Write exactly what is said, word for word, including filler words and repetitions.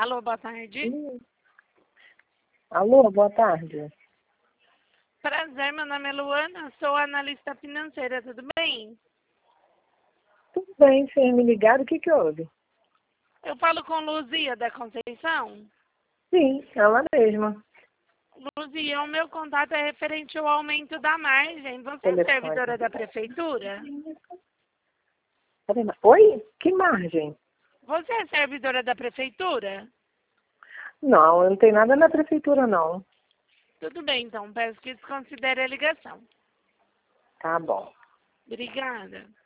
Alô, boa tarde. Hum. Alô, boa tarde. Prazer, meu nome é Luana, sou analista financeira, tudo bem? Tudo bem, sem me ligar, o que que houve? Eu falo com Luzia da Conceição. Sim, ela mesma. Luzia, o meu contato é referente ao aumento da margem. Você é Telefone. servidora da prefeitura? Cadê ma- Oi? Que margem? Você é servidora da prefeitura? Não, eu não tenho nada na prefeitura, não. Tudo bem, então, peço que desconsidere a ligação. Tá bom. Obrigada.